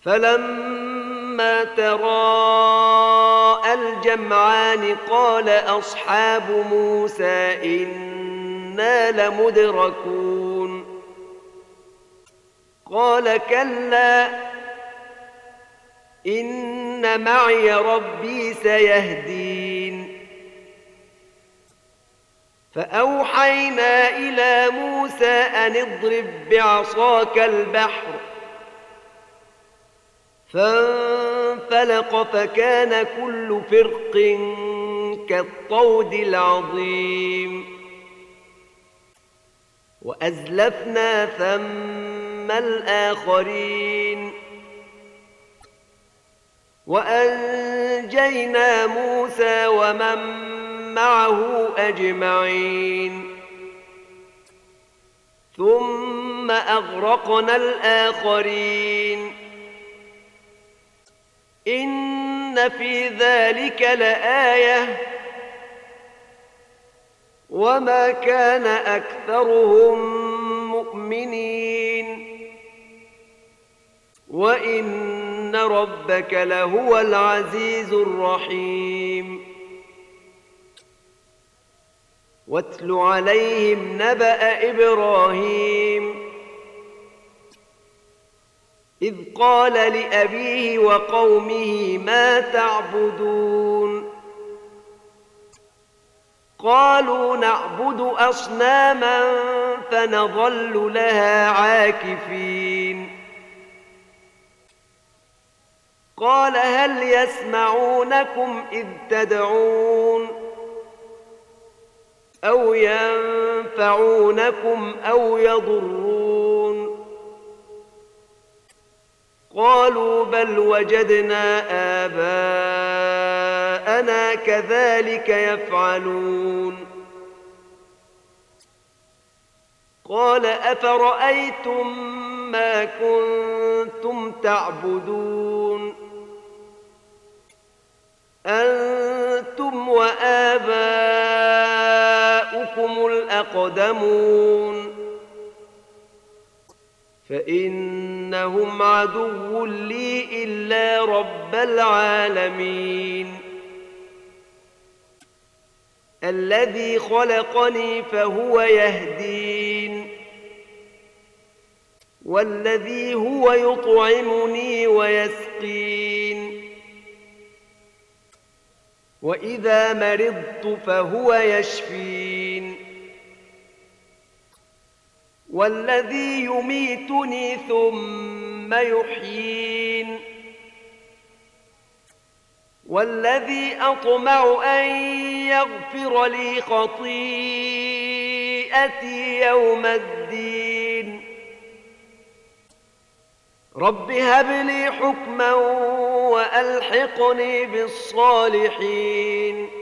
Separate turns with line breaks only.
فلما تراءى الجمعان قال أصحاب موسى إنا لمدركون قال كلا إن معي ربي سيهدين فأوحينا إلى موسى أن اضرب بعصاك البحر فانفلق فكان كل فرق كالطود العظيم وأزلفنا ثم الآخرين وأنجينا موسى ومن معه أجمعين ثم أغرقنا الآخرين إن في ذلك لآية وما كان أكثرهم مؤمنين وإن ربك لهو العزيز الرحيم واتل عليهم نبأ إبراهيم إذ قال لأبيه وقومه ما تعبدون قالوا نعبد أصناما فنظل لها عاكفين قال هل يسمعونكم إذ تدعون أو ينفعونكم أو يضرون قالوا بل وجدنا آباءنا كذلك يفعلون قال أفرأيتم ما كنتم تعبدون أنتم وآباؤكم الأقدمون فإنهم عدو لي إلا رب العالمين الذي خلقني فهو يهدين والذي هو يطعمني ويسقين وإذا مرضت فهو يشفين والذي يميتني ثم يحيين والذي أطمع أن يغفر لي خطيئتي يوم الدين رب هب لي حكما وألحقني بالصالحين